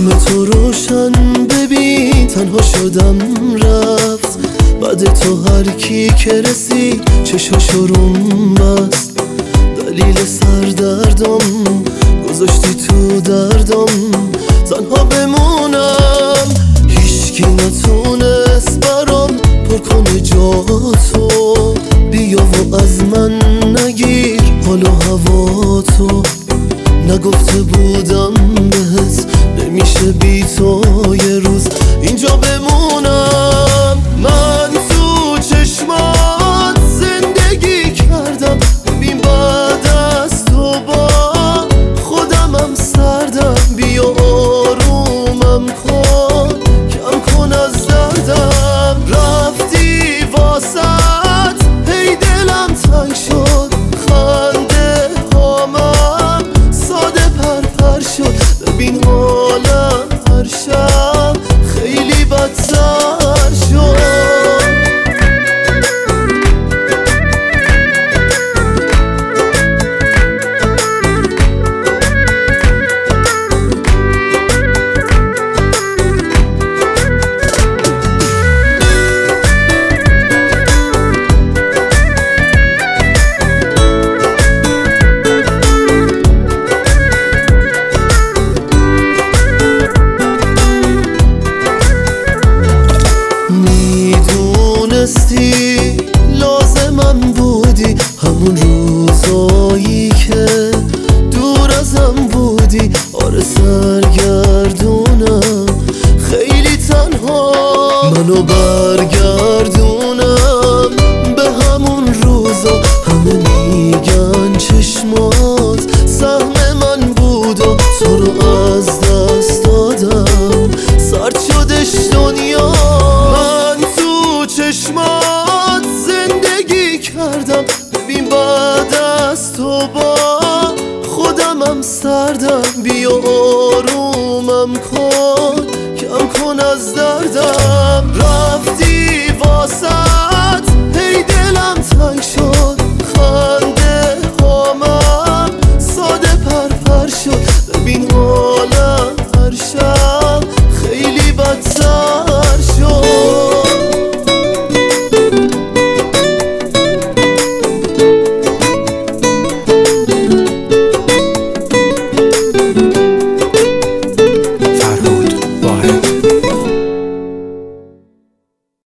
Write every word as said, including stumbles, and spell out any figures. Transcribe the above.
چشم تو روشن ببین، تنها شدم رفت بعد تو. هر کی که رسید چشاشو روم بست، دلیل سردردم گذاشتی تو دردم. تنها بمونم هیچکی نتونست برام پر کنه جاتو. بیا و از من نگیر حال و هوا تو، نگفته بودم بهت نمیشه بی تو یه روز اینجا بمونم. من تو چشمات زندگی کردم، ببین بعد از تو با خودمم سردم. بیا آرومم کن، کم کن از دردم. رفتی واسط هی دلم تنگ شد، خنده هامم ساده پرپر شد. ببین حالم هر شب خیلی بدتر شد. لازمم بودی همون روزایی که دور ازم بودی. آره سرگردونم خیلی تنها، منو برگردونم به همون روزا. همه میگن چشمات سهم من بود و تو رو از دست دادم. سرد شدش دنیا، من تو چشمات زندگی کردم. ببین بعد از تو با خودمم سردم. بیا آرومم کن، کم کن از دردم. رفتی واسط هی دلم تنگ شد،